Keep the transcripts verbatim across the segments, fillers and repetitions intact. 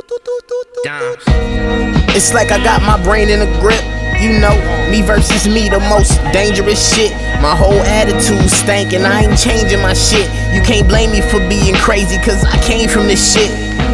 It's like I got my brain in a grip. You know, me versus me, the most dangerous shit. My whole attitude stank and I ain't changing my shit. You can't blame me for being crazy, cause I came from this shit.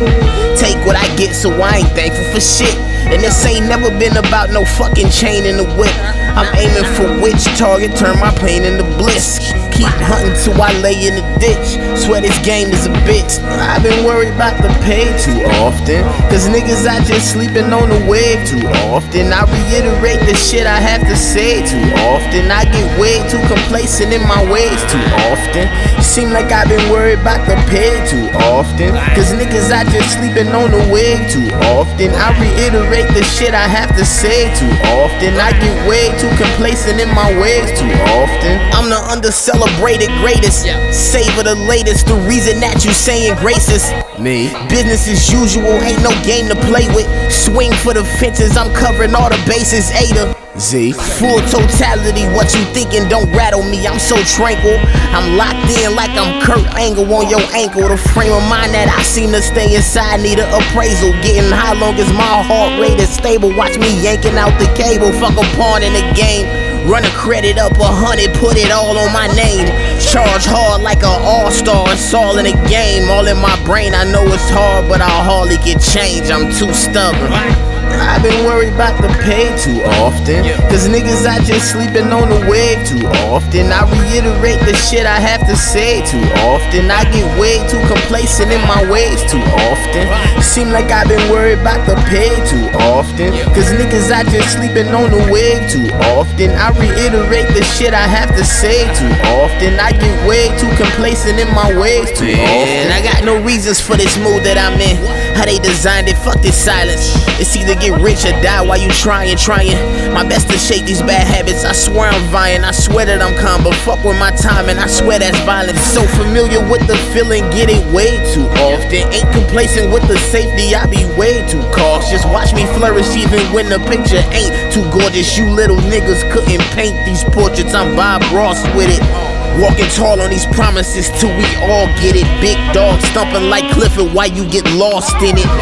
Take what I get, so I ain't thankful for shit. And this ain't never been about no fucking chain in the whip. I'm aiming for which target, turn my pain into bliss. Keep hunting till I lay in the ditch. Swear this game is a bitch. I've been worried about the pay too often, cause niggas out just sleeping on the wave too often. I reiterate the shit I have to say too often. I get way too complacent in my ways too often. Seem like I've been worried about the pay too often, cause niggas out just sleeping on the wave too often. I reiterate the shit I have to say too often. I get way too complacent in my ways too often. I'm the under-celebrated greatest, savor the latest, the reason that you saying graces. Me, business as usual, ain't no game to play with. Swing for the fences, I'm covering all the bases. A to Z, full totality, what you thinking don't rattle me. I'm so tranquil, I'm locked in like I'm Kurt Angle on your ankle. The frame of mind that I seem to stay inside need an appraisal. Getting high long as my heart rate is stable. Watch me yanking out the cable, fuck a pawn in the game. Run a credit up a hundred, put it all on my name. Charge hard like an all-star, it's all in the game. All in my brain, I know it's hard, but I'll hardly get changed, I'm too stubborn. I've been worried about the pay too often, cause niggas out just sleeping on the wave too often. I reiterate the shit I have to say too often. I get way too complacent in my ways too often. Seem like I've been worried about the pay too often, cause niggas out just sleeping on the wave too often. I reiterate the shit I have to say too often. I get way too complacent in my ways too often. I got no reasons for this mood that I'm in. How they designed it, fuck this silence. It's either get rich or die while you trying, trying. My best to shake these bad habits. I swear I'm vying, I swear that I'm calm, but fuck with my time and I swear that's violence. So familiar with the feeling, get it way too often. Ain't complacent with the safety, I be way too cautious. Watch me flourish even when the picture ain't too gorgeous. You little niggas couldn't paint these portraits, I'm Bob Ross with it. Walking tall on these promises till we all get it. Big dog stumping like Clifford while you get lost in it.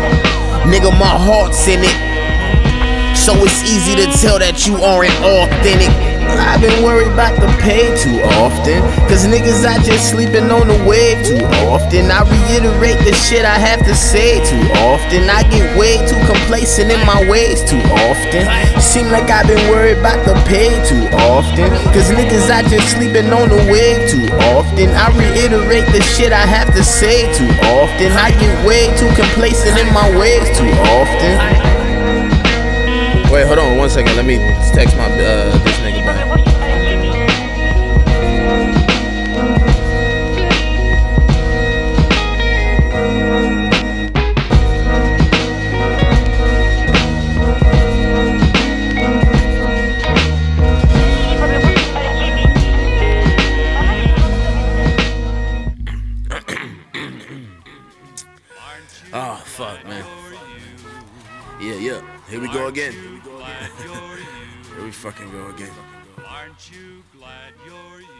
Nigga, my heart's in it, so it's easy to tell that you aren't authentic. I've been worried about the pay too often, cause niggas out just sleeping on the wave too often. I reiterate the shit I have to say too often. I get way too complacent in my ways too often. Seem like I've been worried about the pay too often, cause niggas out just sleeping on the wave too often. I reiterate the shit I have to say too often. I get way too complacent in my ways too often. Wait, hold on one second. Let me text my uh, this nigga back. Oh fuck, man. Yeah, yeah. Here we go again. Here we fucking go again. Aren't you glad you're you?